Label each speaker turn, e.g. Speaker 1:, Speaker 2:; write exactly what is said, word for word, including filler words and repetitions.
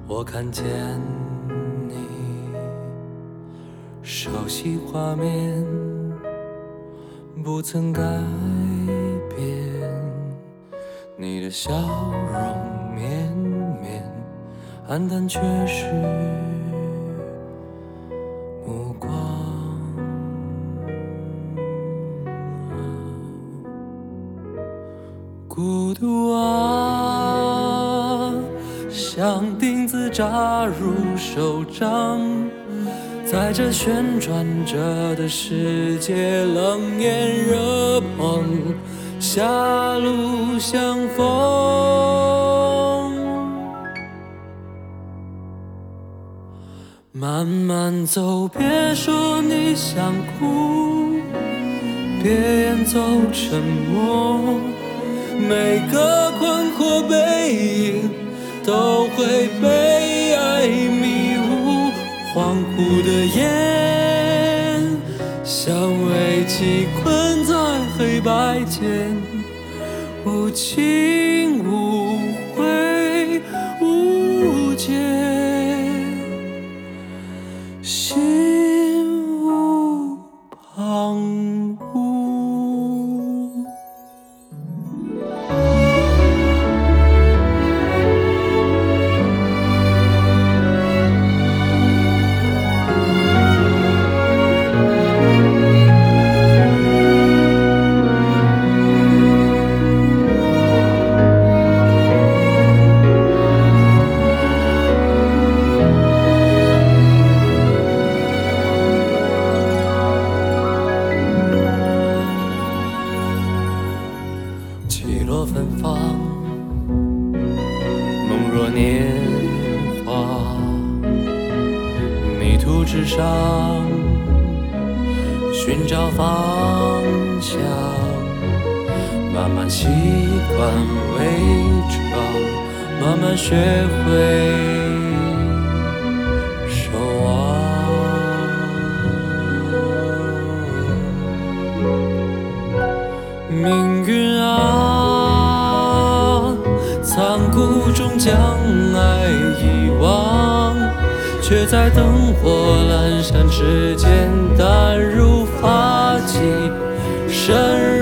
Speaker 1: 我看见你熟悉画面，不曾改变。你的笑容绵绵，黯淡却是目光。孤独啊，像钉子扎入手掌，在这旋转着的世界，冷眼热碰，狭路相逢。慢慢走，别说你想哭，别演奏沉默，每个困惑背影都会被爱迷雾，恍惚的眼像危机困在黑白间，无情无悔无解，心无旁骛。起落芬芳，梦若年华，迷途之上寻找方向，慢慢习惯伪装，慢慢学会守望。命运啊，残酷中将爱遗忘，却在灯火阑珊之间淡入发际，深